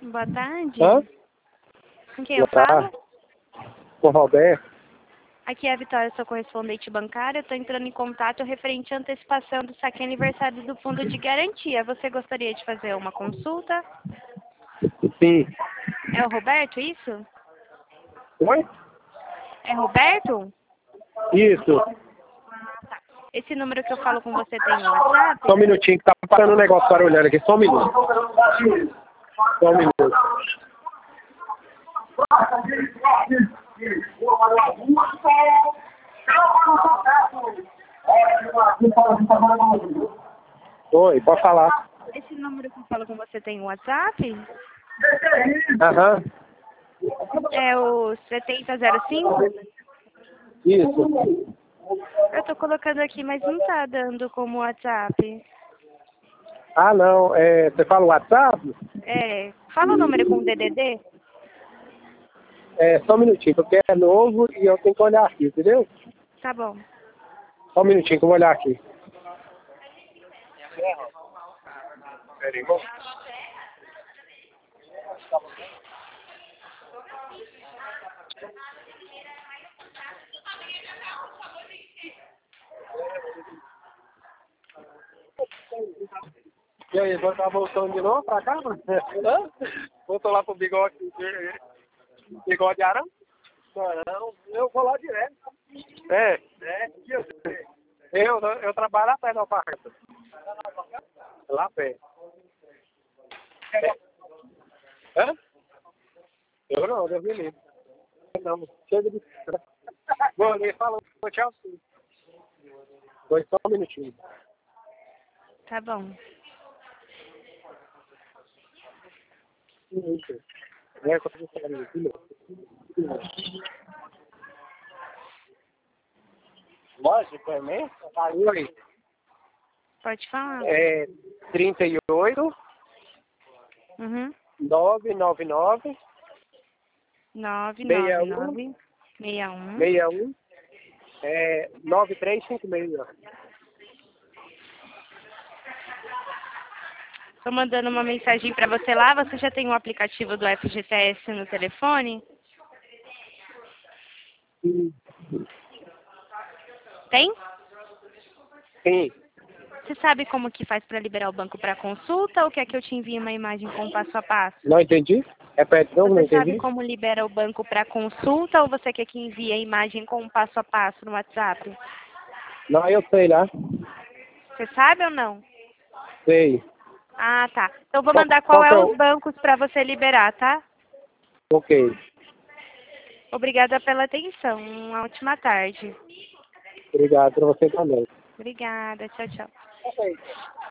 Boa tarde. Hã? Com quem eu falo? Com o Roberto. Aqui é a Vitória, sou correspondente bancária. Estou entrando em contato referente à antecipação do saque aniversário do Fundo de Garantia. Você gostaria de fazer uma consulta? Sim. É o Roberto, isso? Oi? É Roberto? Isso. Esse número que eu falo com você tem no WhatsApp? Só um minutinho que tá parando um negócio barulhando aqui. Só um minuto. Só um minuto. Oi, pode falar. Esse número que eu falo com você tem no WhatsApp? Aham. É o 7005? Isso. Eu tô colocando aqui, mas não tá dando como WhatsApp. Ah, não. Você fala o WhatsApp? É, fala o número com DDD? Só um minutinho, porque é novo e eu tenho que olhar aqui, entendeu? Tá bom. Só um minutinho que eu vou olhar aqui. Peraí, irmão. E aí, você tá voltando de novo pra cá, mano? Hã? Voltou lá pro bigode de arame? Não, eu vou lá direto. Eu trabalho atrás da alpargata. Lá perto. Hã? Eu não, Deus me livre. Não, chega de... Bom, ele falou, tchau, sim. Foi só um minutinho. Tá bom. Isso. Quanto você quer filho? Lógico, é mesmo? Oi. Pode falar. 38 Uhum. 999 999 61 61 9356. Tô mandando uma mensagem pra você lá. Você já tem o aplicativo do FGTS no telefone? Tem? Sim. Você sabe como que faz pra liberar o banco pra consulta ou quer que eu te envie uma imagem com passo a passo? Não entendi? Repete, não Você sabe entendi? como libera o banco para consulta ou você quer que envie a imagem com o passo a passo no WhatsApp? Não, eu sei lá. Você sabe ou não? Sei. Ah, tá. Então vou Qual, mandar qual qual que é é os o... bancos para você liberar, tá? Ok. Obrigada pela atenção. Uma ótima tarde. Obrigado pra você também. Obrigada. Tchau, tchau.